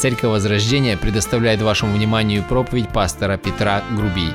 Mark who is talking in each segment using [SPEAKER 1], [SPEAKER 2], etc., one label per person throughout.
[SPEAKER 1] Церковь Возрождения предоставляет вашему вниманию проповедь пастора Петра Грубий.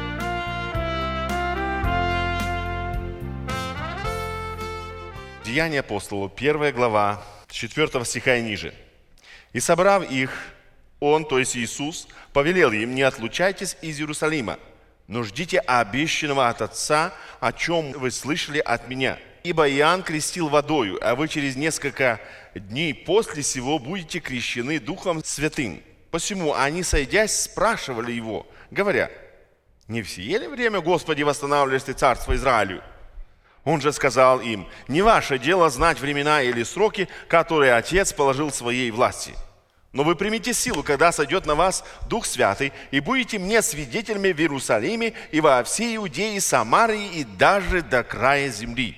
[SPEAKER 2] Деяния апостолов, 1 глава, 4 стиха и ниже. «И собрав их, Он, то есть Иисус, повелел им: не отлучайтесь из Иерусалима, но ждите обещанного от Отца, о чем вы слышали от меня. Ибо Иоанн крестил водою, а вы через несколько дней после сего будете крещены Духом Святым». Посему они, сойдясь, спрашивали его, говоря: «Не в сие ли время, Господи, восстанавливаешь ты царство Израилю?» Он же сказал им: «Не ваше дело знать времена или сроки, которые Отец положил в своей власти. Но вы примите силу, когда сойдет на вас Дух Святый, и будете мне свидетелями в Иерусалиме и во всей Иудее, Самарии и даже до края земли».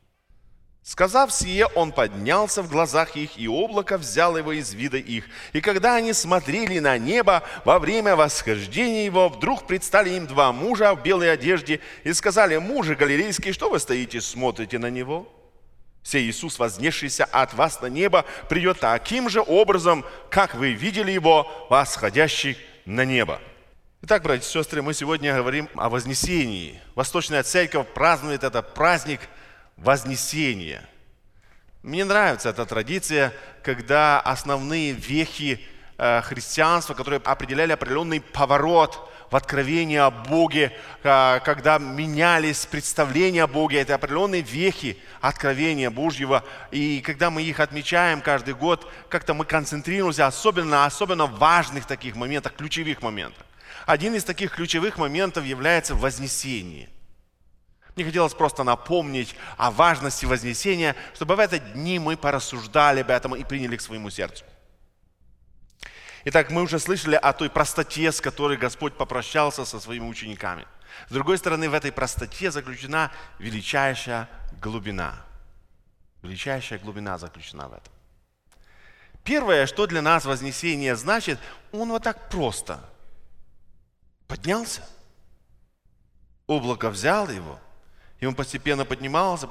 [SPEAKER 2] Сказав сие, он поднялся в глазах их, и облако взяло его из вида их. И когда они смотрели на небо во время восхождения его, вдруг предстали им два мужа в белой одежде и сказали: «Мужи галилейские, что вы стоите, смотрите на него? Сей Иисус, вознесшийся от вас на небо, придет таким же образом, как вы видели его, восходящий на небо». Итак, братья и сестры, мы сегодня говорим о Вознесении. Восточная Церковь празднует этот праздник Вознесения. Мне нравится эта традиция, когда основные вехи христианства, которые определяли определенный поворот в откровении о Боге, когда менялись представления о Боге, это определенные вехи откровения Божьего. И когда мы их отмечаем каждый год, как-то мы концентрируемся особенно в важных таких моментах, ключевых моментах. Один из таких ключевых моментов является Вознесение. Мне хотелось просто напомнить о важности Вознесения, чтобы в эти дни мы порассуждали об этом и приняли к своему сердцу. Итак, мы уже слышали о той простоте, с которой Господь попрощался со своими учениками. С другой стороны, в этой простоте заключена величайшая глубина. Величайшая глубина заключена в этом. Первое, что для нас Вознесение значит, он вот так просто поднялся, облако взяло его, и он постепенно поднимался,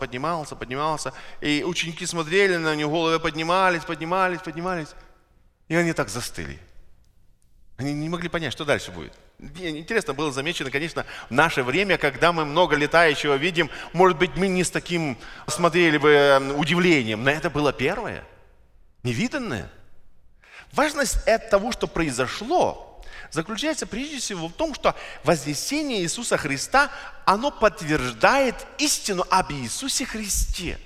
[SPEAKER 2] и ученики смотрели на него, головы поднимались, и они так застыли. Они не могли понять, что дальше будет. Интересно было замечено, конечно, в наше время, когда мы много летающего видим, может быть, мы не с таким смотрели бы удивлением, но это было первое, невиданное. Важность того, что произошло, заключается прежде всего в том, что вознесение Иисуса Христа, оно подтверждает истину об Иисусе Христе.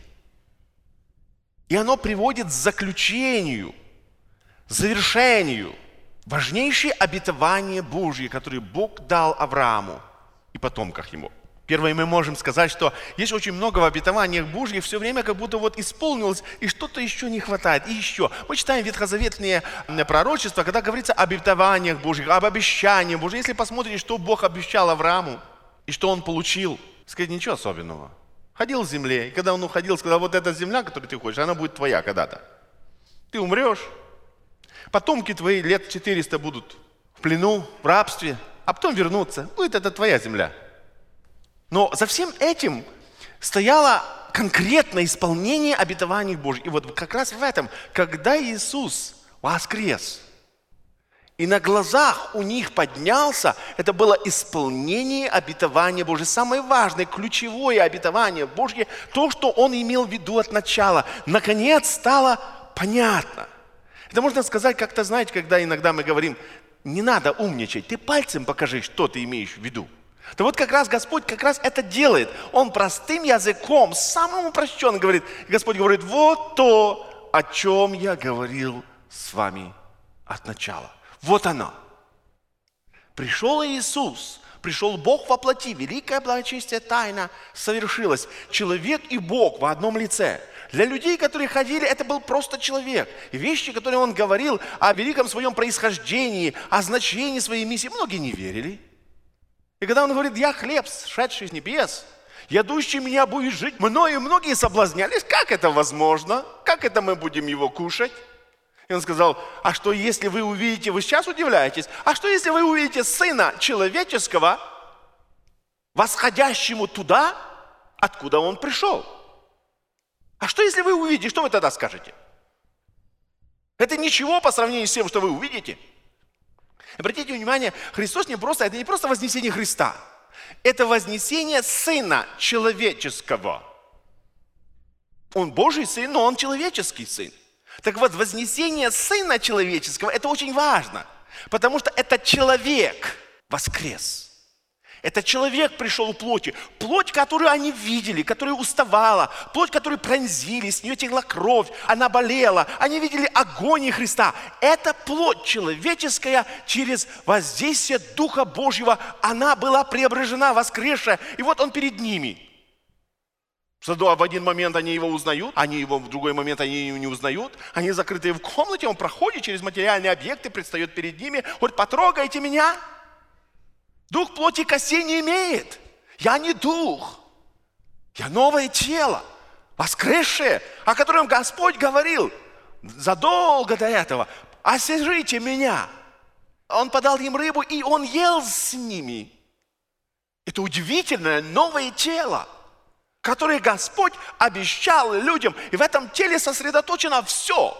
[SPEAKER 2] И оно приводит к заключению, завершению важнейшие обетования Божьи, которые Бог дал Аврааму и потомкам ему. Первое, мы можем сказать, что есть очень много в обетованиях Божьих, все время как будто вот исполнилось, и что-то еще не хватает, и еще. Мы читаем ветхозаветные пророчества, когда говорится об обетованиях Божьих, об обещаниях Божьих. Если посмотрите, что Бог обещал Аврааму, и что он получил, сказать, ничего особенного. Ходил в земле, и когда он уходил, сказал: вот эта земля, которую ты хочешь, она будет твоя когда-то. Ты умрешь, потомки твои лет 400 будут в плену, в рабстве, а потом вернутся. Будет это твоя земля. Но за всем этим стояло конкретное исполнение обетований Божьих. И вот как раз в этом, когда Иисус воскрес, и на глазах у них поднялся, это было исполнение обетования Божьего. Самое важное, ключевое обетование Божье, то, что Он имел в виду от начала, наконец стало понятно. Это можно сказать как-то, знаете, когда иногда мы говорим: не надо умничать, ты пальцем покажи, что ты имеешь в виду. То вот как раз Господь как раз это делает. Он простым языком, самым упрощенным говорит. Господь говорит: вот то, о чем я говорил с вами от начала. Вот оно. Пришел Иисус, пришел Бог во плоти, великая благочестие тайна совершилась. Человек и Бог в одном лице. Для людей, которые ходили, это был просто человек. И вещи, которые он говорил о великом своем происхождении, о значении своей миссии, многие не верили. И когда он говорит: я хлеб, сшедший с небес, ядущий меня будет жить, мною многие соблазнялись. Как это возможно? Как это мы будем его кушать? И он сказал: а что если вы увидите, вы сейчас удивляетесь, а что если вы увидите Сына Человеческого, восходящему туда, откуда он пришел? А что если вы увидите, что вы тогда скажете? Это ничего по сравнению с тем, что вы увидите. Обратите внимание, это не просто вознесение Христа. Это вознесение Сына Человеческого. Он Божий Сын, но Он человеческий Сын. Так вот, вознесение Сына Человеческого – это очень важно, потому что это человек воскрес. Это человек пришел в плоти. Плоть, которую они видели, которая уставала, плоть, которую пронзили, с нее текла кровь, она болела, они видели агонии Христа. Это плоть человеческая через воздействие Духа Божьего, она была преображена, воскресшая, и вот Он перед ними. В один момент они его узнают, в другой момент они его не узнают. Они закрытые в комнате, он проходит через материальные объекты, предстает перед ними. Говорит, потрогайте меня. Дух плоти и костей не имеет. Я не дух. Я новое тело, воскресшее, о котором Господь говорил задолго до этого. Освежите меня. Он подал им рыбу, и он ел с ними. Это удивительное новое тело, которые Господь обещал людям. И в этом теле сосредоточено все.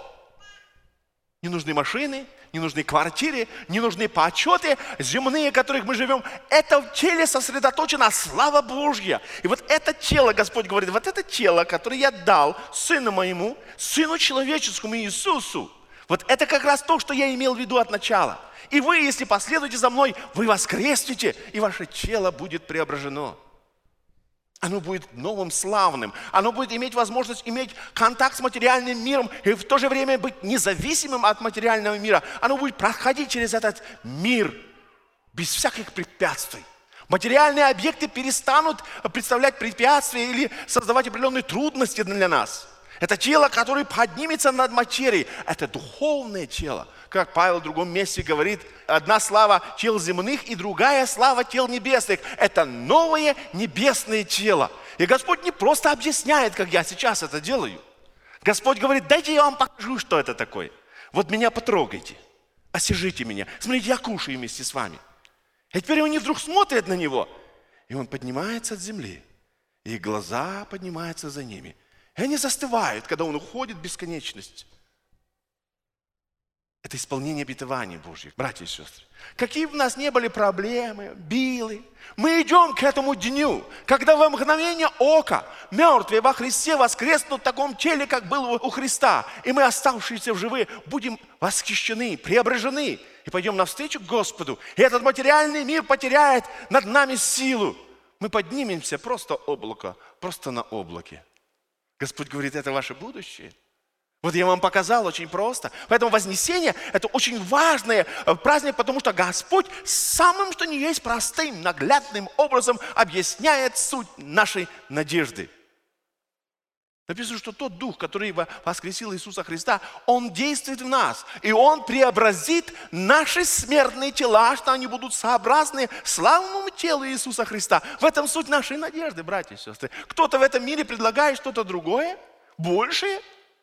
[SPEAKER 2] Не нужны машины, не нужны квартиры, не нужны почеты земные, в которых мы живем. Это в теле сосредоточена слава Божья. И вот это тело, Господь говорит, вот это тело, которое я дал Сыну моему, Сыну человеческому Иисусу, вот это как раз то, что я имел в виду от начала. И вы, если последуете за мной, вы воскреснете, и ваше тело будет преображено. Оно будет новым, славным. Оно будет иметь возможность иметь контакт с материальным миром и в то же время быть независимым от материального мира. Оно будет проходить через этот мир без всяких препятствий. Материальные объекты перестанут представлять препятствия или создавать определенные трудности для нас. Это тело, которое поднимется над материей. Это духовное тело. Как Павел в другом месте говорит, одна слава тел земных и другая слава тел небесных. Это новое небесное тело. И Господь не просто объясняет, как я сейчас это делаю. Господь говорит, дайте я вам покажу, что это такое. Вот меня потрогайте, освежите меня. Смотрите, я кушаю вместе с вами. И теперь они вдруг смотрят на него. И он поднимается от земли. И глаза поднимаются за ними. И они застывают, когда он уходит в бесконечность. Это исполнение обетований Божьих, братья и сестры. Какие бы у нас ни были проблемы, билы, мы идем к этому дню, когда во мгновение ока мертвые во Христе воскреснут в таком теле, как было у Христа. И мы, оставшиеся в живых, будем восхищены, преображены. И пойдем навстречу к Господу. И этот материальный мир потеряет над нами силу. Мы поднимемся просто облако, просто на облаке. Господь говорит, это ваше будущее. Вот я вам показал очень просто. Поэтому вознесение – это очень важный праздник, потому что Господь самым, что ни есть, простым, наглядным образом объясняет суть нашей надежды. Написано, что тот Дух, который воскресил Иисуса Христа, Он действует в нас. И Он преобразит наши смертные тела, что они будут сообразны славному телу Иисуса Христа. В этом суть нашей надежды, братья и сестры. Кто-то в этом мире предлагает что-то другое, большее.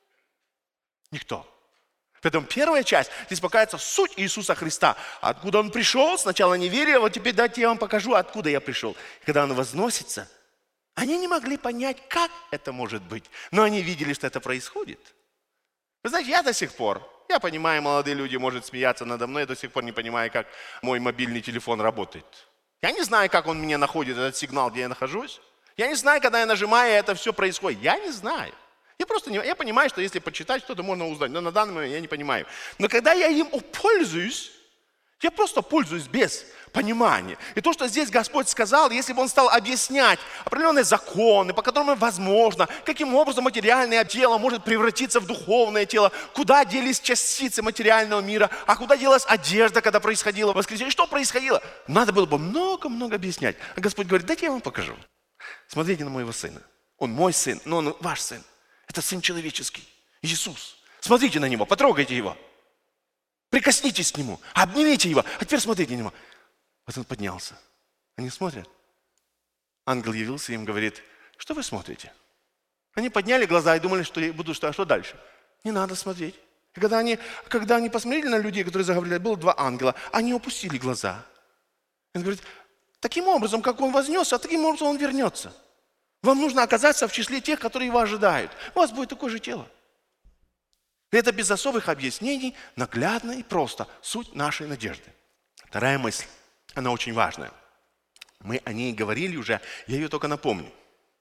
[SPEAKER 2] Никто. Поэтому первая часть, здесь показывается суть Иисуса Христа. Откуда Он пришел, сначала не верили, а вот теперь дайте я вам покажу, откуда я пришел. И когда Он возносится, они не могли понять, как это может быть. Но они видели, что это происходит. Вы знаете, я понимаю, молодые люди могут смеяться надо мной, я до сих пор не понимаю, как мой мобильный телефон работает. Я не знаю, как он меня находит, этот сигнал, где я нахожусь. Я не знаю, когда я нажимаю, это все происходит. Я не знаю. Я понимаю, что если почитать, что-то можно узнать, но на данный момент я не понимаю. Но когда я им пользуюсь, я просто пользуюсь без понимания. И то, что здесь Господь сказал, если бы Он стал объяснять определенные законы, по которым возможно, каким образом материальное тело может превратиться в духовное тело, куда делись частицы материального мира, а куда делась одежда, когда происходило воскресенье, что происходило, надо было бы много-много объяснять. А Господь говорит, дайте я вам покажу. Смотрите на моего сына. Он мой сын, но он ваш сын. Это Сын человеческий, Иисус. Смотрите на Него, потрогайте Его. Прикоснитесь к Нему, обнимите Его. А теперь смотрите на Него. Вот Он поднялся. Они смотрят. Ангел явился и им говорит, что вы смотрите? Они подняли глаза и думали, что дальше? Не надо смотреть. И когда они посмотрели на людей, которые заговорили, было два ангела, они опустили глаза. Он говорит, таким образом, как Он вознесся, таким образом Он вернется. Вам нужно оказаться в числе тех, которые Его ожидают. У вас будет такое же тело. Это без особых объяснений, наглядно и просто. Суть нашей надежды. Вторая мысль, она очень важная. Мы о ней говорили уже, я ее только напомню.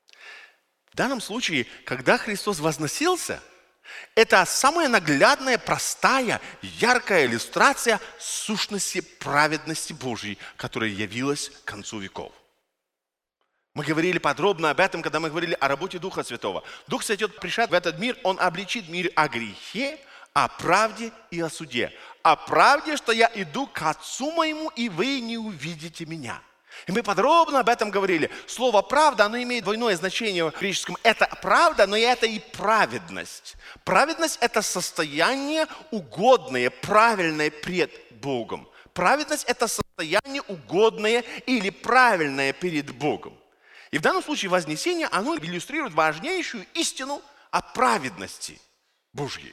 [SPEAKER 2] В данном случае, когда Христос возносился, это самая наглядная, простая, яркая иллюстрация сущности праведности Божьей, которая явилась к концу веков. Мы говорили подробно об этом, когда мы говорили о работе Духа Святого. Дух Святой пришед в этот мир, Он обличит мир о грехе, о правде и о суде. О правде, что я иду к Отцу моему, и вы не увидите меня. И мы подробно об этом говорили. Слово «правда», оно имеет двойное значение в греческом. Это правда, но это и праведность. Праведность – это состояние угодное, правильное пред Богом. Праведность – это состояние угодное или правильное перед Богом. И в данном случае вознесение, оно иллюстрирует важнейшую истину о праведности Божьей.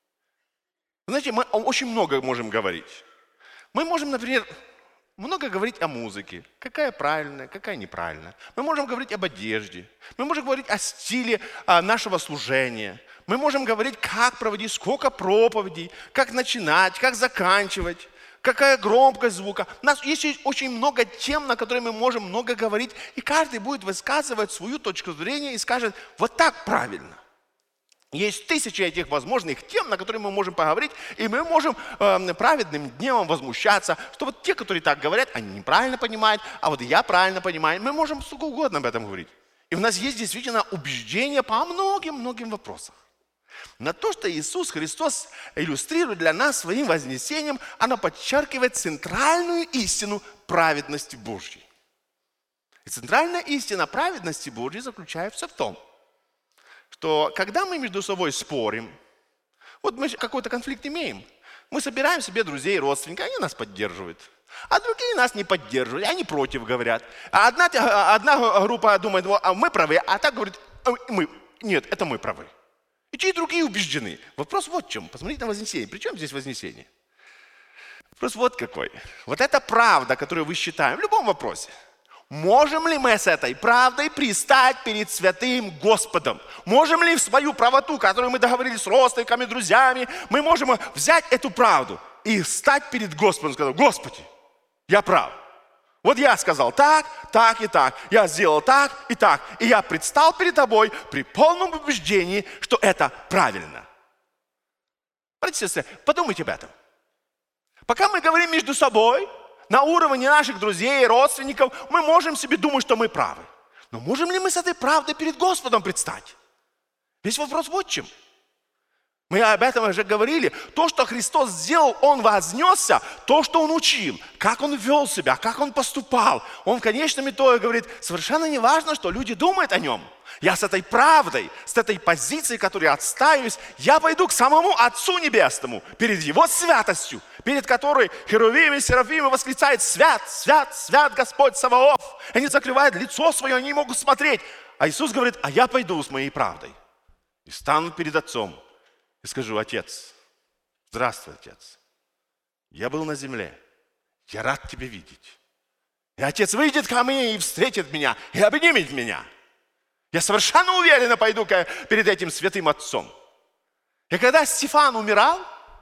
[SPEAKER 2] Знаете, мы очень много можем говорить. Мы можем, например, много говорить о музыке, какая правильная, какая неправильная. Мы можем говорить об одежде, мы можем говорить о стиле нашего служения. Мы можем говорить, как проводить, сколько проповедей, как начинать, как заканчивать, какая громкость звука. У нас есть очень много тем, на которые мы можем много говорить, и каждый будет высказывать свою точку зрения и скажет, вот так правильно. Есть тысячи этих возможных тем, на которые мы можем поговорить, и мы можем праведным днем возмущаться, что вот те, которые так говорят, они неправильно понимают, а вот я правильно понимаю. Мы можем сколько угодно об этом говорить. И у нас есть действительно убеждения по многим вопросам. Но то, что Иисус Христос иллюстрирует для нас своим вознесением, оно подчеркивает центральную истину праведности Божьей. И центральная истина праведности Божьей заключается в том, что когда мы между собой спорим, вот мы какой-то конфликт имеем, мы собираем себе друзей, родственников, они нас поддерживают, а другие нас не поддерживают, они против говорят. А одна группа думает, а мы правы, а та говорит, нет, это мы правы. И те другие убеждены. Вопрос вот в чем. Посмотрите на вознесение. При чем здесь вознесение? Вопрос вот какой. Вот эта правда, которую вы считаете в любом вопросе. Можем ли мы с этой правдой пристать перед святым Господом? Можем ли в свою правоту, которую мы договорились с родственниками, друзьями, мы можем взять эту правду и встать перед Господом и сказать, Господи, я прав. Вот я сказал так, так и так. Я сделал так и так. И я предстал перед тобой при полном убеждении, что это правильно. Братья и сестры, подумайте об этом. Пока мы говорим между собой, на уровне наших друзей, родственников, мы можем себе думать, что мы правы. Но можем ли мы с этой правдой перед Господом предстать? Весь вопрос вот в чем. Мы об этом уже говорили. То, что Христос сделал, Он вознесся, то, что Он учил, как Он вел себя, как Он поступал. Он в конечном итоге говорит, совершенно не важно, что люди думают о Нем. Я с этой правдой, с этой позицией, которой я отстаиваюсь, я пойду к самому Отцу Небесному, перед Его святостью, перед которой херувимы и серафимы восклицают «Свят, свят, свят Господь Саваоф». Они закрывают лицо свое, они не могут смотреть. А Иисус говорит, а я пойду с моей правдой и стану перед Отцом. И скажу, Отец, здравствуй, Отец. Я был на земле, я рад Тебя видеть. И Отец выйдет ко мне и встретит меня, и обнимет меня. Я совершенно уверенно пойду перед этим святым Отцом. И когда Стефан умирал,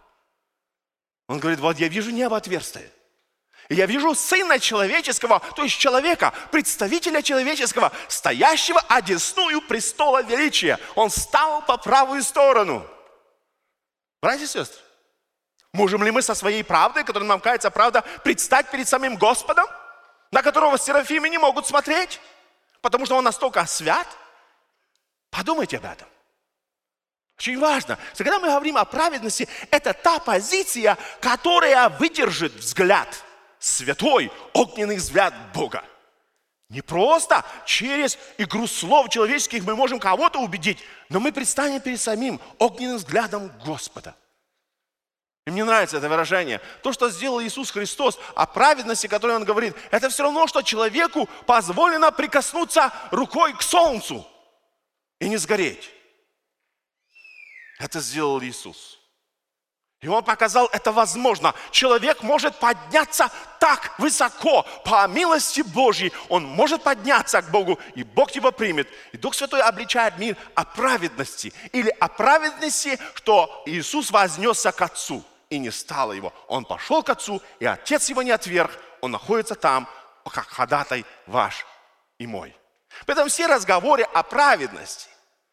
[SPEAKER 2] он говорит, вот я вижу небо отверстие. И я вижу Сына Человеческого, то есть человека, представителя человеческого, стоящего одесную престола величия. Он встал по правую сторону. Братья и сестры, можем ли мы со своей правдой, которая нам кажется правда, предстать перед самим Господом, на которого серафимы не могут смотреть, потому что Он настолько свят? Подумайте об этом. Очень важно. Когда мы говорим о праведности, это та позиция, которая выдержит взгляд, святой, огненный взгляд Бога. Не просто через игру слов человеческих мы можем кого-то убедить, но мы предстанем перед самим огненным взглядом Господа. И мне нравится это выражение. То, что сделал Иисус Христос, о праведности, о которой Он говорит, это все равно, что человеку позволено прикоснуться рукой к солнцу и не сгореть. Это сделал Иисус. И он показал, это возможно. Человек может подняться так высоко, по милости Божьей. Он может подняться к Богу, и Бог его примет. И Дух Святой обличает мир о праведности. Или о праведности, что Иисус вознесся к Отцу, и не стало его. Он пошел к Отцу, и Отец его не отверг. Он находится там, как ходатай ваш и мой. Поэтому все разговоры о праведности.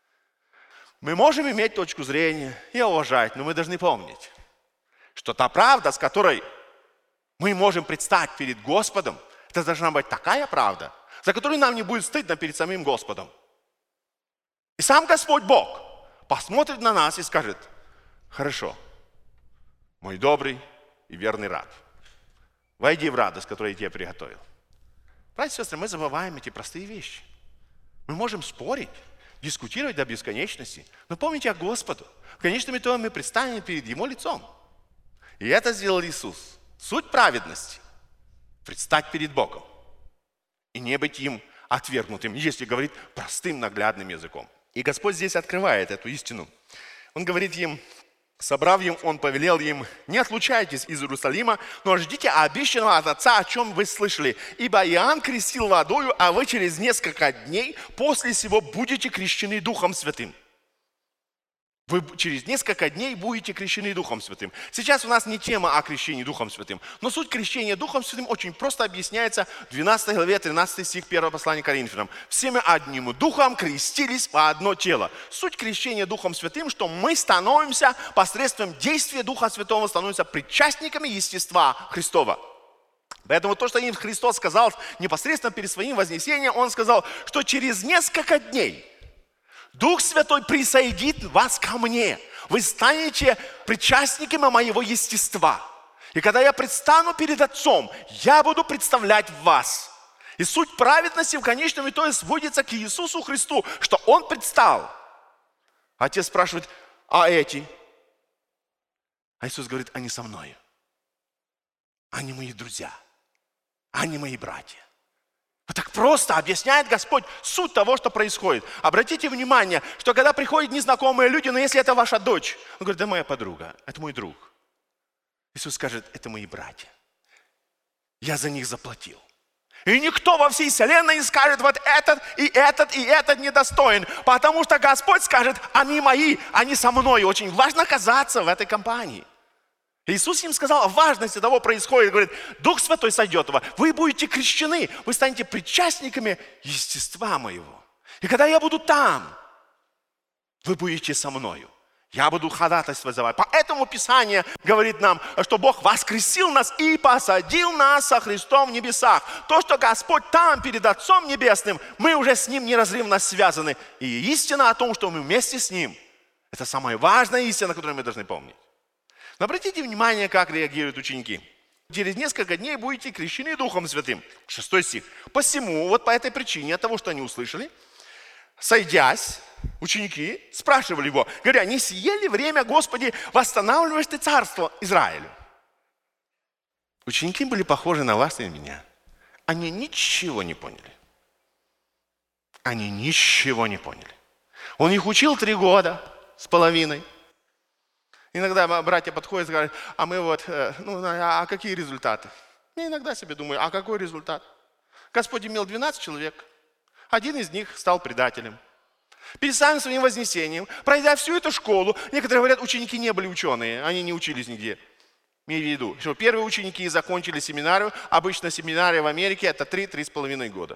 [SPEAKER 2] Мы можем иметь точку зрения и уважать, но мы должны помнить, что та правда, с которой мы можем предстать перед Господом, это должна быть такая правда, за которую нам не будет стыдно перед самим Господом. И сам Господь Бог посмотрит на нас и скажет: хорошо, мой добрый и верный раб, войди в радость, которую я тебе приготовил. Братья и сестры, мы забываем эти простые вещи. Мы можем спорить, дискутировать до бесконечности, но помните о Господу. В конечном итоге мы предстанем перед Его лицом. И это сделал Иисус. Суть праведности – предстать перед Богом и не быть им отвергнутым, если говорить простым наглядным языком. И Господь здесь открывает эту истину. Он говорит им, собрав им, Он повелел им: не отлучайтесь из Иерусалима, но ждите обещанного от Отца, о чем вы слышали. Ибо Иоанн крестил водою, а вы через несколько дней после сего будете крещены Духом Святым. Вы через несколько дней будете крещены Духом Святым. Сейчас у нас не тема о крещении Духом Святым, но суть крещения Духом Святым очень просто объясняется в 12 главе, 13 стих 1 послания Коринфянам. Все мы одним Духом крестились во одно тело. Суть крещения Духом Святым, что мы становимся посредством действия Духа Святого, становимся причастниками естества Христова. Поэтому то, что им Христос сказал непосредственно перед своим вознесением, Он сказал, что через несколько дней Дух Святой присоединит вас ко мне. Вы станете причастниками моего естества. И когда я предстану перед Отцом, я буду представлять вас. И суть праведности в конечном итоге сводится к Иисусу Христу, что Он предстал. Отец спрашивает: а эти? А Иисус говорит: они со мной. Они мои друзья. Они мои братья. Вот так просто объясняет Господь суть того, что происходит. Обратите внимание, что когда приходят незнакомые люди, но если это ваша дочь, он говорит: да моя подруга, это мой друг. Иисус скажет: это мои братья. Я за них заплатил. И никто во всей вселенной не скажет: вот этот и этот и этот недостоин. Потому что Господь скажет: они мои, они со мной. Очень важно оказаться в этой компании. Иисус им сказал о важности того, что происходит. Говорит: Дух Святой сойдет в вас, вы будете крещены, вы станете причастниками естества моего. И когда я буду там, вы будете со мною. Я буду ходатайствовать за вас. Поэтому Писание говорит нам, что Бог воскресил нас и посадил нас со Христом в небесах. То, что Господь там перед Отцом Небесным, мы уже с Ним неразрывно связаны. И истина о том, что мы вместе с Ним, это самая важная истина, которую мы должны помнить. Но обратите внимание, как реагируют ученики. Через несколько дней будете крещены Духом Святым. 6 стих. Посему, вот по этой причине, от того, что они услышали, сойдясь, ученики спрашивали его, говоря: не сие ли время, Господи, восстанавливаешь ты царство Израилю? Ученики были похожи на вас и на меня. Они ничего не поняли. Они ничего не поняли. Он их учил 3 года с половиной. Иногда братья подходят и говорят: а мы вот, а какие результаты? Я иногда себе думаю: а какой результат? Господь имел 12 человек. Один из них стал предателем. Перед самым своим вознесением, пройдя всю эту школу, некоторые говорят, ученики не были ученые, они не учились нигде. Имею в виду, что первые ученики закончили семинарию, обычно семинария в Америке это 3-3,5 года.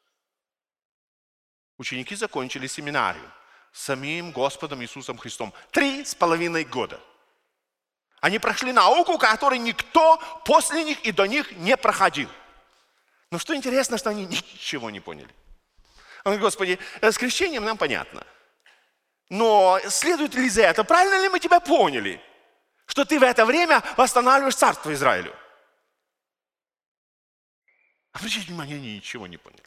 [SPEAKER 2] Ученики закончили семинарию самим Господом Иисусом Христом. 3,5 года. Они прошли науку, которую никто после них и до них не проходил. Но что интересно, что они ничего не поняли. Он говорит: Господи, с крещением нам понятно. Но следует ли за это? Правильно ли мы тебя поняли? Что ты в это время восстанавливаешь царство Израилю? Обратите внимание, они ничего не поняли.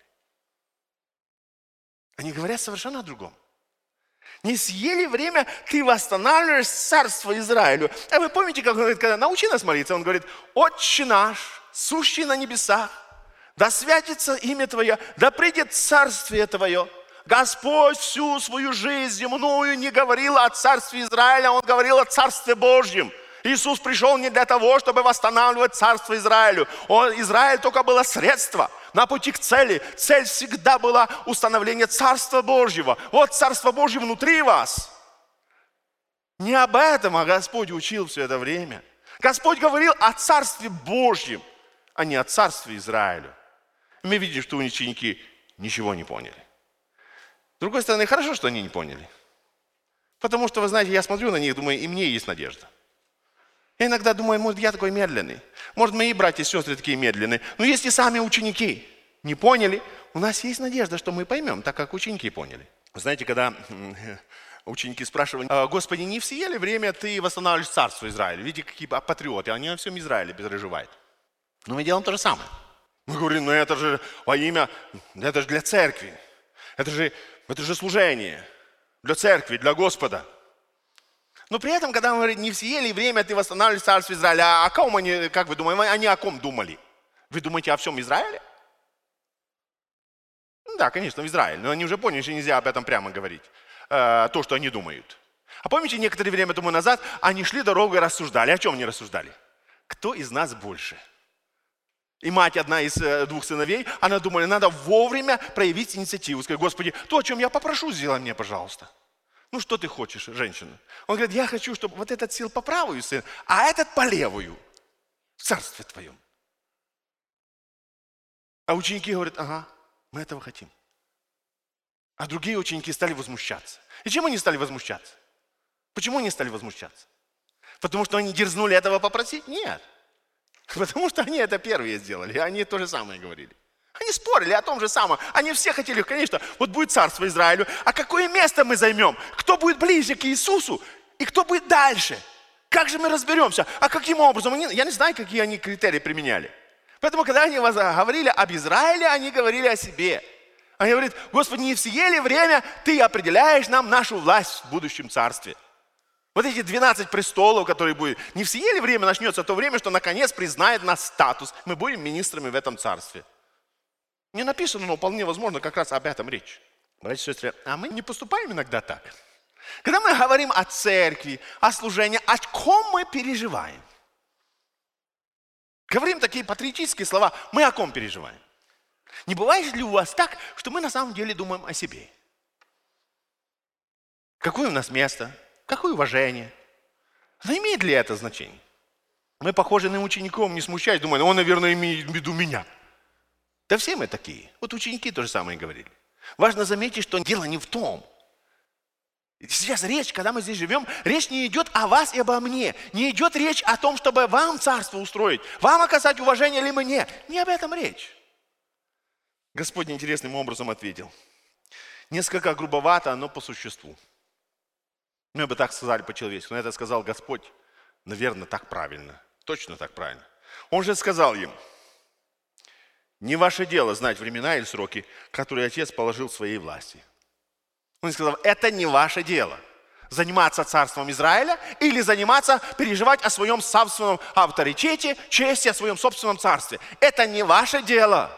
[SPEAKER 2] Они говорят совершенно о другом. Не съели время, ты восстанавливаешь царство Израилю. А вы помните, как он говорит, когда научи нас молиться, он говорит: Отче наш, сущий на небесах, да святится имя Твое, да придет царствие Твое. Господь всю свою жизнь земную не говорил о царстве Израиля, Он говорил о царстве Божьем. Иисус пришел не для того, чтобы восстанавливать царство Израилю. Израиль только было средство на пути к цели. Цель всегда была установление Царства Божьего. Вот Царство Божье внутри вас. Не об этом Господь учил все это время. Господь говорил о Царстве Божьем, а не о Царстве Израилю. Мы видим, что ученики ничего не поняли. С другой стороны, хорошо, что они не поняли. Потому что, вы знаете, я смотрю на них, думаю, и мне есть надежда. Я иногда думаю, может, я такой медленный. Может, мои братья и сестры такие медленные. Но если сами ученики не поняли, у нас есть надежда, что мы поймем, так как ученики поняли. Вы знаете, когда ученики спрашивали: Господи, не все ли время ты восстанавливаешь царство Израиля? Видите, какие патриоты, они во всем Израиле переживают. Но мы делаем то же самое. Мы говорим, ну это же во имя, это же для церкви. Это же служение для церкви, для Господа. Но при этом, когда мы говорим, не все ли время ты восстанавливаешь царство Израиля, а о ком они, как вы думаете, они о ком думали? Вы думаете о всем Израиле? Да, конечно, в Израиле, но они уже поняли, что нельзя об этом прямо говорить, то, что они думают. А помните, некоторое время тому назад они шли дорогой и рассуждали. О чем они рассуждали? Кто из нас больше? И мать, одна из двух сыновей, она думала, надо вовремя проявить инициативу. Сказать: Господи, то, о чем я попрошу, сделай мне, пожалуйста. Ну, что ты хочешь, женщина? Он говорит: я хочу, чтобы вот этот сел по правую, сын, а этот по левую. В царстве твоем. А ученики говорят: ага, мы этого хотим. А другие ученики стали возмущаться. И чем они стали возмущаться? Почему они стали возмущаться? Потому что они дерзнули этого попросить? Нет. Потому что они это первые сделали, и они то же самое говорили. Они спорили о том же самом. Они все хотели, конечно, вот будет царство Израилю, а какое место мы займем? Кто будет ближе к Иисусу и кто будет дальше? Как же мы разберемся? А каким образом? Я не знаю, какие они критерии применяли. Поэтому, когда они говорили об Израиле, они говорили о себе. Они говорят: Господи, не все ли время ты определяешь нам нашу власть в будущем царстве? Вот эти 12 престолов, которые будут, не все ли время начнется то время, что наконец признает нас статус, мы будем министрами в этом царстве. Не написано, но вполне возможно, как раз об этом речь. Братья и сестры, а мы не поступаем иногда так. Когда мы говорим о церкви, о служении, о ком мы переживаем? Говорим такие патриотические слова, мы о ком переживаем? Не бывает ли у вас так, что мы на самом деле думаем о себе? Какое у нас место? Какое уважение? Но имеет ли это значение? Мы похожи на учеников, не смущаясь, думаем, он, наверное, имеет в виду меня. Да все мы такие. Вот ученики то же самое говорили. Важно заметить, что дело не в том. Сейчас речь, когда мы здесь живем, речь не идет о вас и обо мне. Не идет речь о том, чтобы вам царство устроить, вам оказать уважение или мне. Не об этом речь. Господь интересным образом ответил. Несколько грубовато, но по существу. Мы бы так сказали по-человечески, но это сказал Господь, наверное, так правильно. Точно так правильно. Он же сказал им: не ваше дело знать времена или сроки, которые Отец положил в своей власти. Он сказал: это не ваше дело. Заниматься царством Израиля или заниматься, переживать о своем собственном авторитете, чести, о своем собственном царстве. Это не ваше дело.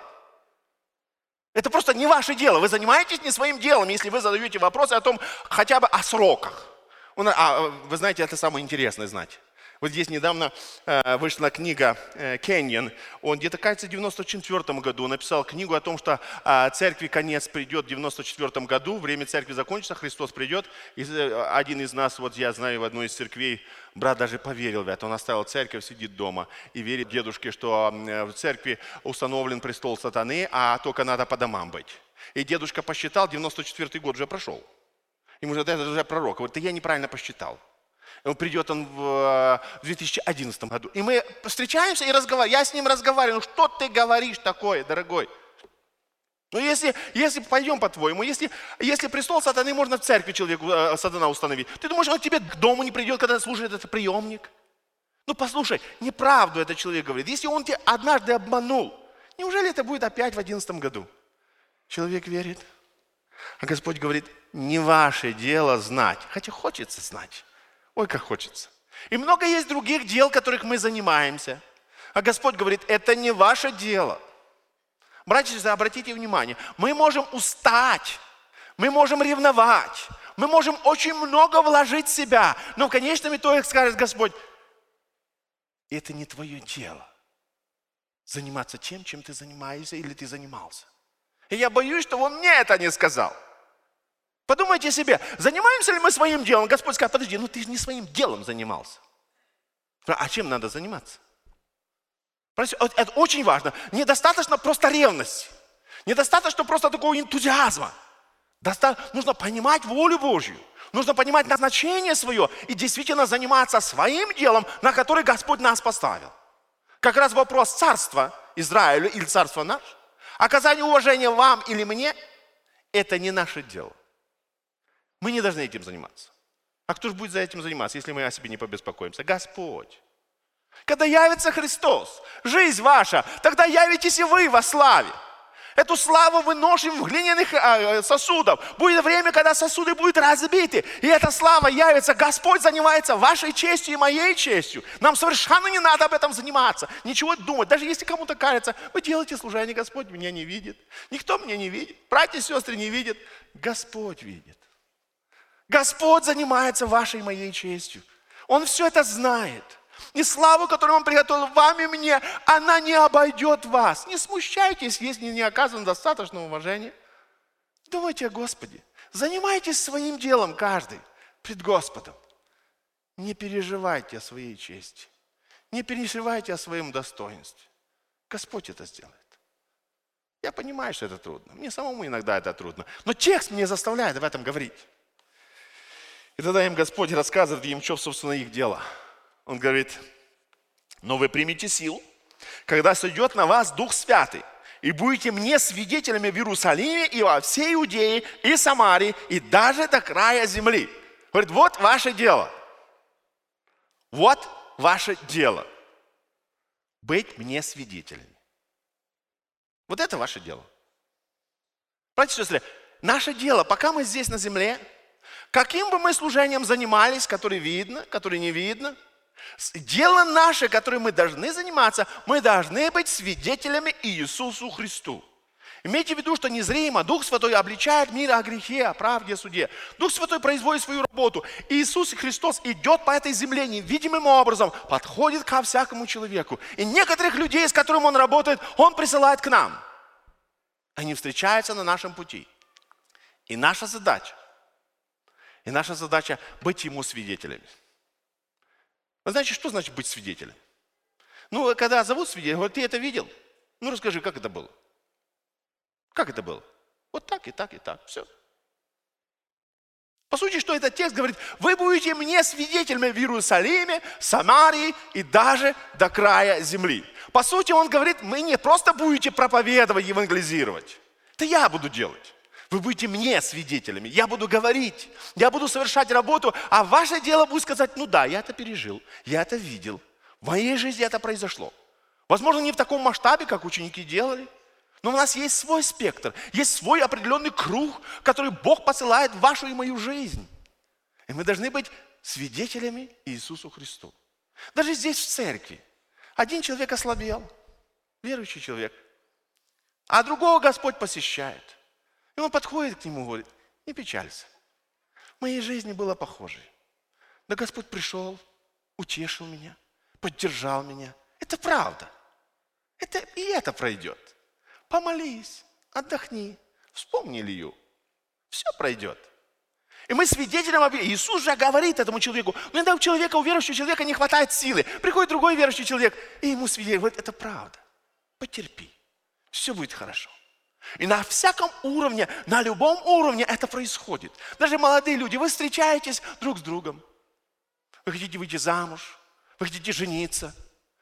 [SPEAKER 2] Это просто не ваше дело. Вы занимаетесь не своим делом, если вы задаете вопросы о том, хотя бы о сроках. Вы знаете, это самое интересное знать. Вот здесь недавно вышла книга Кеньон. Он где-то, кажется, в 1994 году написал книгу о том, что церкви конец придет в 1994 году, время церкви закончится, Христос придет. И один из нас, вот я знаю, в одной из церквей, брат даже поверил в это. Он оставил церковь, сидит дома и верит дедушке, что в церкви установлен престол сатаны, а только надо по домам быть. И дедушка посчитал, 94 год уже прошел. Ему же это уже пророк. Говорит: я неправильно посчитал. Он придет в 2011 году. И мы встречаемся и разговариваем. Я с ним разговариваю. Ну что ты говоришь такое, дорогой? Ну если пойдем по-твоему, если престол сатаны можно в церкви человеку сатана установить, ты думаешь, он к тебе к дому не придет, когда слушает этот приемник? Ну послушай, неправду этот человек говорит. Если он тебя однажды обманул, неужели это будет опять в 2011 году? Человек верит. А Господь говорит: не ваше дело знать. Хотя хочется знать. Ой, как хочется. И много есть других дел, которых мы занимаемся. А Господь говорит: это не ваше дело. Братья и сестры, обратите внимание, мы можем устать, мы можем ревновать, мы можем очень много вложить в себя, но в конечном итоге скажет Господь: И это не твое дело. Заниматься тем, чем ты занимаешься или ты занимался. И я боюсь, что он мне это не сказал. Подумайте себе, занимаемся ли мы своим делом? Господь сказал, подожди, ты же не своим делом занимался. А чем надо заниматься? Это очень важно. Недостаточно просто ревности. Недостаточно просто такого энтузиазма. Нужно понимать волю Божью. Нужно понимать назначение свое и действительно заниматься своим делом, на который Господь нас поставил. Как раз вопрос царства Израилю или царства наш, оказание уважения вам или мне, это не наше дело. Мы не должны этим заниматься. А кто же будет за этим заниматься, если мы о себе не побеспокоимся? Господь. Когда явится Христос, жизнь ваша, тогда явитесь и вы во славе. Эту славу выносим в глиняных сосудах. Будет время, когда сосуды будут разбиты. И эта слава явится. Господь занимается вашей честью и моей честью. Нам совершенно не надо об этом заниматься. Ничего думать. Даже если кому-то кажется, вы делаете служение, Господь меня не видит. Никто меня не видит. Братья и сестры не видят. Господь видит. Господь занимается вашей и моей честью. Он все это знает. И славу, которую Он приготовил вам и мне, она не обойдет вас. Не смущайтесь, если не оказано достаточно уважения. Думайте о Господе. Занимайтесь своим делом каждый пред Господом. Не переживайте о своей чести. Не переживайте о своем достоинстве. Господь это сделает. Я понимаю, что это трудно. Мне самому иногда это трудно. Но текст мне заставляет об этом говорить. И тогда им Господь рассказывает им, что, собственно, их дело. Он говорит, но вы примите силу, когда сойдет на вас Дух Святый, и будете мне свидетелями в Иерусалиме и во всей Иудее, и Самарии, и даже до края земли. Говорит, вот ваше дело. Вот ваше дело. Быть мне свидетелями. Вот это ваше дело. Братья и сестры, наше дело, пока мы здесь на земле, каким бы мы служением занимались, которое видно, которое не видно, дело наше, которым мы должны заниматься, мы должны быть свидетелями Иисусу Христу. Имейте в виду, что незримо Дух Святой обличает мир о грехе, о правде, о суде. Дух Святой производит свою работу. Иисус Христос идет по этой земле невидимым образом, подходит ко всякому человеку. И некоторых людей, с которыми Он работает, Он присылает к нам. Они встречаются на нашем пути. И наша задача быть Ему свидетелями. Вы знаете, что значит быть свидетелем? Когда зовут свидетеля, говорят, ты это видел? Расскажи, как это было? Как это было? Вот так и так и так. Все. По сути, что этот текст говорит? Вы будете мне свидетелями в Иерусалиме, Самарии и даже до края земли. По сути, он говорит, вы не просто будете проповедовать, евангелизировать. Это я буду делать. Вы будете мне свидетелями. Я буду говорить, я буду совершать работу, а ваше дело будет сказать, да, я это пережил, я это видел. В моей жизни это произошло. Возможно, не в таком масштабе, как ученики делали, но у нас есть свой спектр, есть свой определенный круг, который Бог посылает в вашу и мою жизнь. И мы должны быть свидетелями Иисусу Христу. Даже здесь, в церкви, один человек ослабел, верующий человек, а другого Господь посещает. И он подходит к нему и говорит, не печалься. В моей жизни было похоже. Да Господь пришел, утешил меня, поддержал меня. Это правда. И это пройдет. Помолись, отдохни, вспомни Илью. Все пройдет. И мы свидетелем Иисус же говорит этому человеку, иногда у верующего человека не хватает силы. Приходит другой верующий человек, и ему свидетель говорит, это правда. Потерпи, все будет хорошо. И на всяком уровне, на любом уровне это происходит. Даже молодые люди, вы встречаетесь друг с другом. Вы хотите выйти замуж, вы хотите жениться.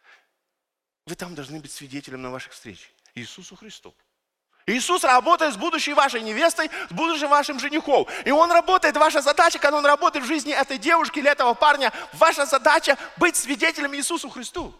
[SPEAKER 2] Вы там должны быть свидетелем на ваших встречах. Иисусу Христу. Иисус работает с будущей вашей невестой, с будущим вашим женихом. И Он работает, ваша задача, когда Он работает в жизни этой девушки или этого парня, ваша задача быть свидетелем Иисусу Христу.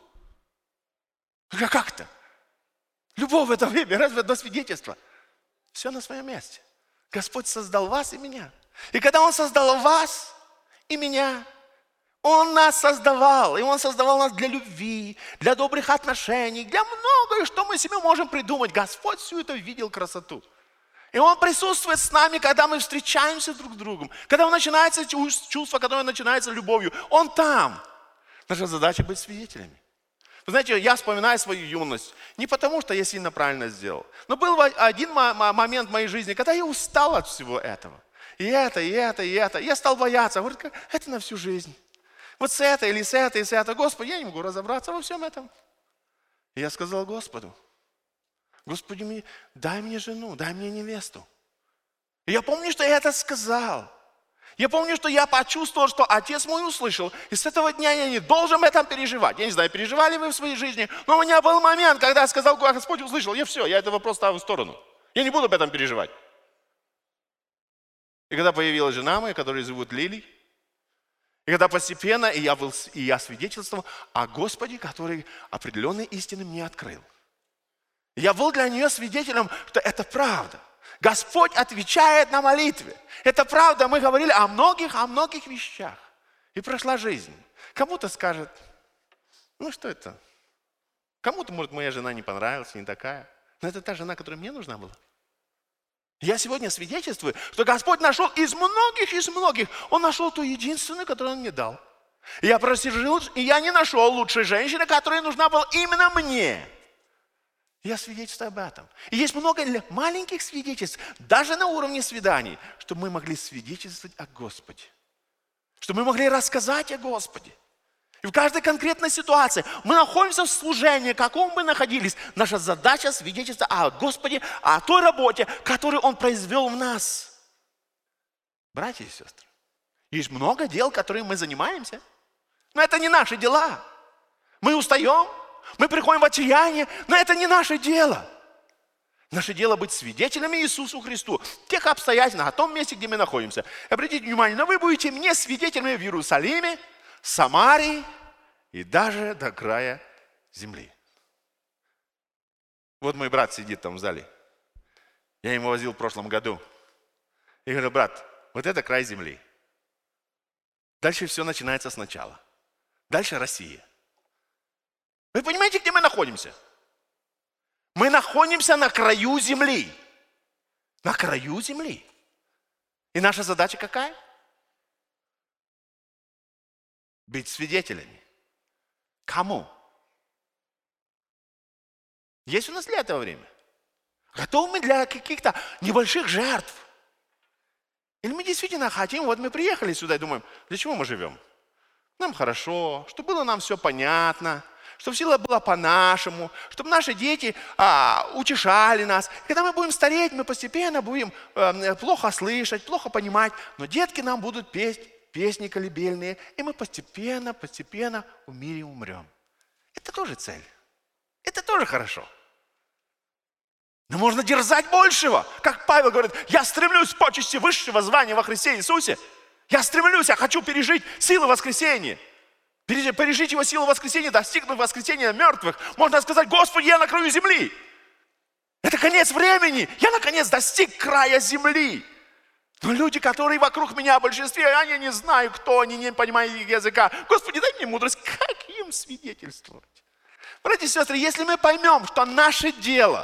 [SPEAKER 2] Как-то? Любовь в это время, разве одно свидетельство? Все на своем месте. Господь создал вас и меня. И когда Он создал вас и меня, Он нас создавал. И Он создавал нас для любви, для добрых отношений, для многого, что мы себе можем придумать. Господь всю это видел красоту. И Он присутствует с нами, когда мы встречаемся друг с другом. Когда начинается чувство, когда начинается любовью. Он там. Наша задача быть свидетелями. Вы знаете, я вспоминаю свою юность. Не потому, что я сильно правильно сделал. Но был один момент в моей жизни, когда я устал от всего этого. И это, и это, и это. Я стал бояться. Говорит, это на всю жизнь. Вот с этой, или с этой, и с этой. Господи, я не могу разобраться во всем этом. И я сказал Господу, Господи, дай мне жену, дай мне невесту. И я помню, что я это сказал. Я помню, что я почувствовал, что Отец мой услышал. И с этого дня я не должен об этом переживать. Я не знаю, переживали вы в своей жизни, но у меня был момент, когда я сказал, Господь услышал, и все, я этот вопрос ставлю в сторону. Я не буду об этом переживать. И когда появилась жена моя, которую зовут Лили, и когда постепенно я свидетельствовал о Господе, который определенные истины мне открыл. Я был для нее свидетелем, что это правда. Господь отвечает на молитве. Это правда, мы говорили о многих вещах. И прошла жизнь. Кому-то скажет, ну что это? Кому-то, может, моя жена не понравилась, не такая. Но это та жена, которая мне нужна была. Я сегодня свидетельствую, что Господь нашел из многих, Он нашел ту единственную, которую Он мне дал. И я просижу, и я не нашел лучшей женщины, которая нужна была именно мне. Я свидетельствую об этом. И есть много маленьких свидетельств, даже на уровне свиданий, чтобы мы могли свидетельствовать о Господе. Чтобы мы могли рассказать о Господе. И в каждой конкретной ситуации мы находимся в служении, каком бы мы находились. Наша задача свидетельствовать о Господе, о той работе, которую Он произвел в нас. Братья и сестры, есть много дел, которыми мы занимаемся. Но это не наши дела. Мы устаем. Мы приходим в отчаяние, но это не наше дело. Наше дело быть свидетелями Иисусу Христу, тех обстоятельств, о том месте, где мы находимся. Обратите внимание, но вы будете мне свидетелями в Иерусалиме, Самарии и даже до края земли. Вот мой брат сидит там в зале. Я ему возил в прошлом году. И говорю, брат, вот это край земли. Дальше все начинается сначала. Дальше Россия. Вы понимаете, где мы находимся? Мы находимся на краю земли. На краю земли. И наша задача какая? Быть свидетелями. Кому? Есть у нас для этого время? Готовы мы для каких-то небольших жертв? Или мы действительно хотим, вот мы приехали сюда и думаем, для чего мы живем? Нам хорошо, чтобы было нам все понятно, чтобы сила была по-нашему, чтобы наши дети утешали нас. Когда мы будем стареть, мы постепенно будем плохо слышать, плохо понимать, но детки нам будут петь песни колыбельные, и мы постепенно в мире умрем. Это тоже цель. Это тоже хорошо. Но можно дерзать большего. Как Павел говорит, я стремлюсь к почести высшего звания во Христе Иисусе. Я стремлюсь, я хочу пережить силу воскресения. Пережить его силу воскресения, достигнуть воскресения мертвых. Можно сказать, Господи, я на краю земли. Это конец времени. Я наконец достиг края земли. Но люди, которые вокруг меня в большинстве, они не знают, кто они, не понимают их языка. Господи, дай мне мудрость, как им свидетельствовать? Братья и сестры, если мы поймем, что наше дело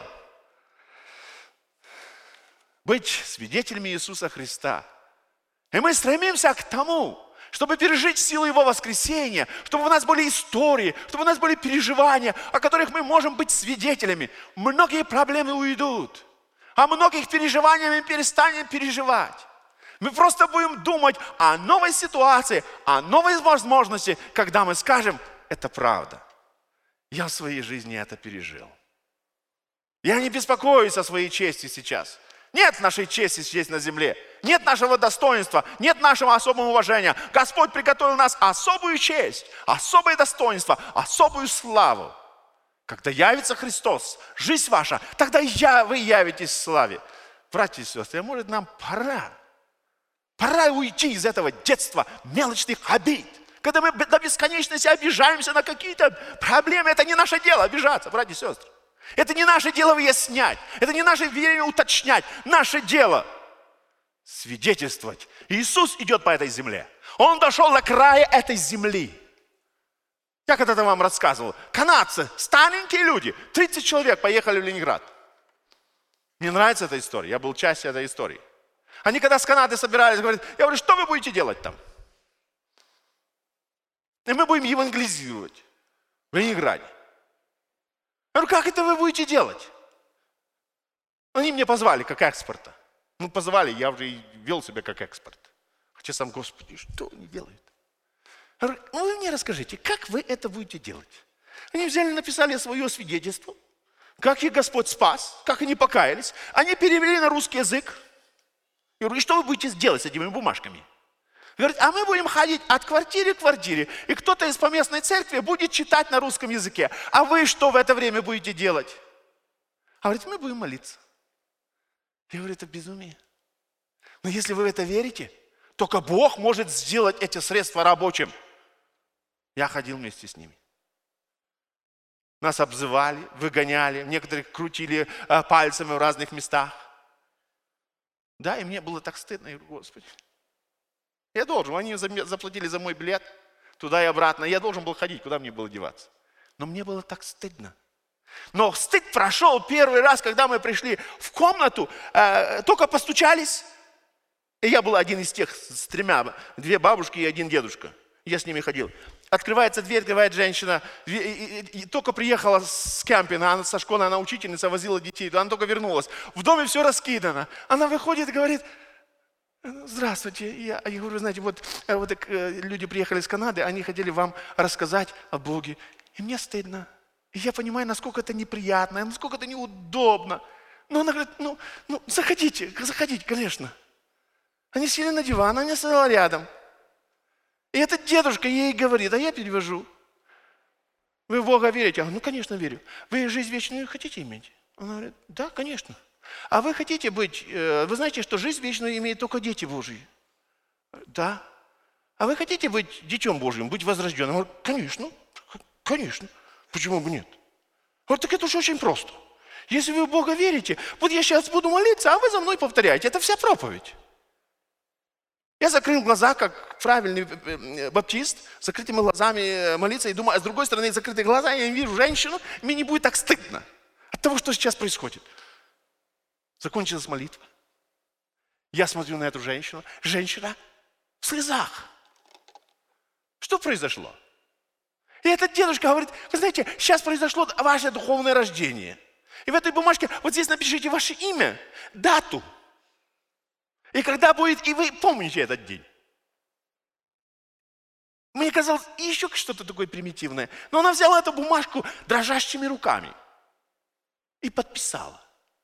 [SPEAKER 2] быть свидетелями Иисуса Христа, и мы стремимся к тому, чтобы пережить силу Его воскресения, чтобы у нас были истории, чтобы у нас были переживания, о которых мы можем быть свидетелями. Многие проблемы уйдут, а многих переживаний мы перестанем переживать. Мы просто будем думать о новой ситуации, о новой возможности, когда мы скажем, это правда. Я в своей жизни это пережил. Я не беспокоюсь о своей чести сейчас. Нет нашей чести здесь на земле. Нет нашего достоинства, нет нашего особого уважения. Господь приготовил нас особую честь, особое достоинство, особую славу. Когда явится Христос, жизнь ваша, тогда вы явитесь в славе. Братья и сестры, может, нам пора уйти из этого детства мелочных обид. Когда мы до бесконечности обижаемся на какие-то проблемы, это не наше дело обижаться, братья и сестры. Это не наше дело выяснять, это не наше время уточнять. Наше дело свидетельствовать. Иисус идет по этой земле. Он дошел до края этой земли. Я когда-то вам рассказывал. Канадцы, старенькие люди, 30 человек поехали в Ленинград. Мне нравится эта история, я был частью этой истории. Они когда с Канады собирались, говорят, я говорю, что вы будете делать там? И мы будем евангелизировать в Ленинграде. Я говорю, как это вы будете делать? Они меня позвали как эксперта. Ну, позвали, я уже и вел себя как эксперт. Хотя сам, Господи, что они делают? Я говорю, ну вы мне расскажите, как вы это будете делать? Они взяли, написали свое свидетельство, как их Господь спас, как они покаялись. Они перевели на русский язык. Я говорю, и что вы будете делать с этими бумажками? Говорит, а мы будем ходить от квартиры к квартире, и кто-то из поместной церкви будет читать на русском языке. А вы что в это время будете делать? А говорит, мы будем молиться. Я говорю, это безумие. Но если вы в это верите, только Бог может сделать эти средства рабочим. Я ходил вместе с ними. Нас обзывали, выгоняли, некоторых крутили пальцами в разных местах. Да, и мне было так стыдно. Я говорю, Господи, я должен, они заплатили за мой билет туда и обратно. Я должен был ходить, куда мне было деваться. Но мне было так стыдно. Но стыд прошел первый раз, когда мы пришли в комнату, только постучались. И я был один из тех с тремя, две бабушки и один дедушка. Я с ними ходил. Открывается дверь, открывает женщина. И только приехала с кемпинга, она со школы, она учительница, возила детей. Она только вернулась. В доме все раскидано. Она выходит и говорит, здравствуйте. Я говорю, знаете, вот люди приехали из Канады, они хотели вам рассказать о Боге. И мне стыдно. И я понимаю, насколько это неприятно, насколько это неудобно. Но она говорит, ну заходите, конечно. Они сели на диван, она сидела рядом. И этот дедушка ей говорит, а я перевожу. Вы в Бога верите? Я говорю, ну, конечно, верю. Вы жизнь вечную хотите иметь? Она говорит, да, конечно. А вы хотите быть, вы знаете, что жизнь вечную имеют только дети Божьи? Да. А вы хотите быть детем Божьим, быть возрожденным? Я говорю, конечно. Почему бы нет? Вот так это же очень просто. Если вы в Бога верите, вот я сейчас буду молиться, а вы за мной повторяете. Это вся проповедь. Я закрыл глаза, как правильный баптист, с закрытыми глазами молиться и думаю, а с другой стороны, закрытые глаза, я не вижу женщину, мне не будет так стыдно от того, что сейчас происходит. Закончилась молитва. Я смотрю на эту женщину. Женщина в слезах. Что произошло? И этот дедушка говорит, вы знаете, сейчас произошло ваше духовное рождение. И в этой бумажке вот здесь напишите ваше имя, дату. И когда будет, и вы помните этот день. Мне казалось, еще что-то такое примитивное. Но она взяла эту бумажку дрожащими руками и подписала.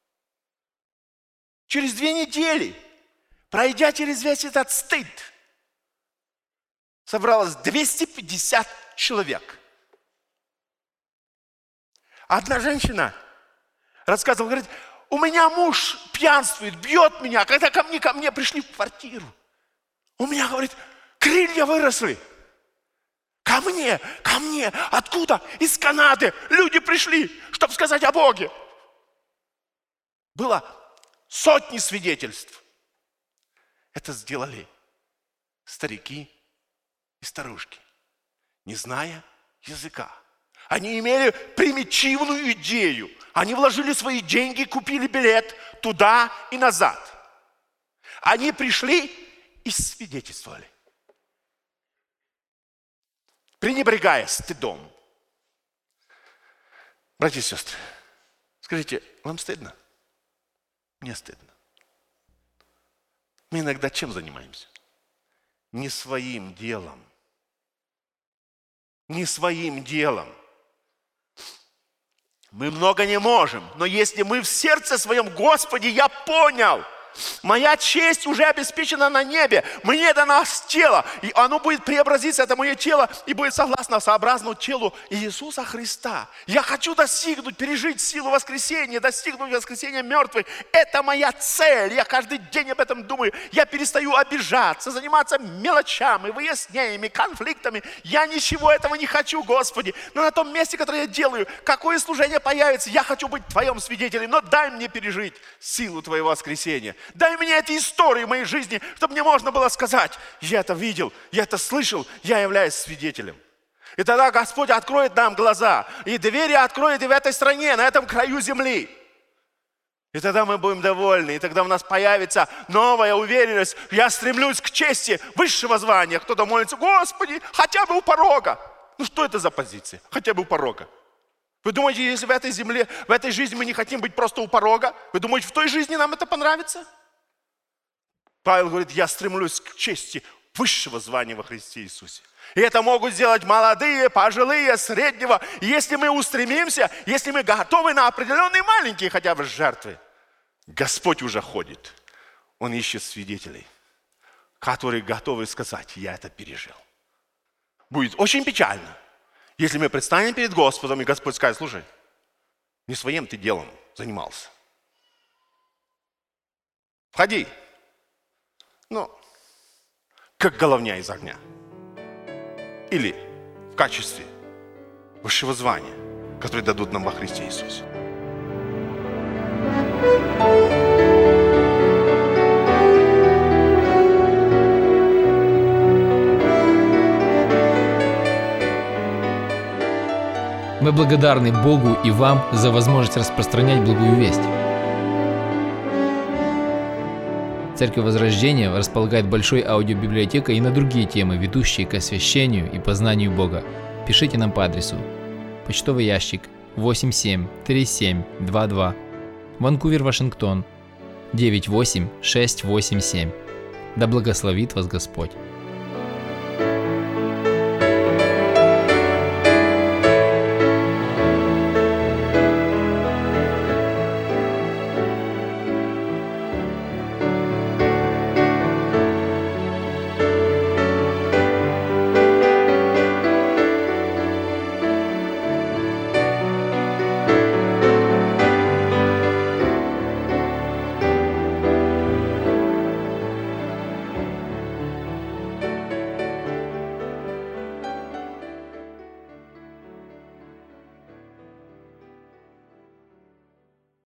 [SPEAKER 2] Через 2 недели, пройдя через весь этот стыд, собралось 250 человек. Одна женщина рассказывала, говорит, у меня муж пьянствует, бьет меня, когда ко мне пришли в квартиру. У меня, говорит, крылья выросли. Ко мне, откуда? Из Канады люди пришли, чтобы сказать о Боге. Было сотни свидетельств. Это сделали старики и старушки, не зная языка. Они имели примитивную идею. Они вложили свои деньги, купили билет туда и назад. Они пришли и свидетельствовали, пренебрегая стыдом. Братья и сестры, скажите, вам стыдно? Мне стыдно. Мы иногда чем занимаемся? Не своим делом. Не своим делом. Мы много не можем, но если мы в сердце своем, Господи, я понял, моя честь уже обеспечена на небе, мне дано тело, и оно будет преобразиться, это мое тело, и будет сообразно телу Иисуса Христа. Я хочу достигнуть, пережить силу воскресения, достигнуть воскресения мертвых. Это моя цель, я каждый день об этом думаю. Я перестаю обижаться, заниматься мелочами, выяснениями, конфликтами. Я ничего этого не хочу, Господи. Но на том месте, которое я делаю, какое служение появится, я хочу быть Твоим свидетелем, но дай мне пережить силу Твоего воскресения. Дай мне эти истории в моей жизни, чтобы мне можно было сказать, я это видел, я это слышал, я являюсь свидетелем. И тогда Господь откроет нам глаза, и двери откроет и в этой стране, на этом краю земли. И тогда мы будем довольны, и тогда у нас появится новая уверенность. Я стремлюсь к чести высшего звания. Кто-то молится, Господи, хотя бы у порога. Ну что это за позиция? Хотя бы у порога. Вы думаете, если в этой земле, в этой жизни мы не хотим быть просто у порога, вы думаете, в той жизни нам это понравится? Павел говорит, я стремлюсь к чести высшего звания во Христе Иисусе. И это могут сделать молодые, пожилые, среднего. И если мы устремимся, если мы готовы на определенные маленькие хотя бы жертвы, Господь уже ходит. Он ищет свидетелей, которые готовы сказать, я это пережил. Будет очень печально, если мы предстанем перед Господом, и Господь скажет, слушай, не своим ты делом занимался. Входи. Ну, как головня из огня. Или в качестве высшего звания, которое дадут нам во Христе Иисусе.
[SPEAKER 1] Мы благодарны Богу и вам за возможность распространять благую весть. Церковь Возрождения располагает большой аудиобиблиотекой и на другие темы, ведущие к освящению и познанию Бога. Пишите нам по адресу: почтовый ящик 873722, Ванкувер, Вашингтон 98687. Да благословит вас Господь!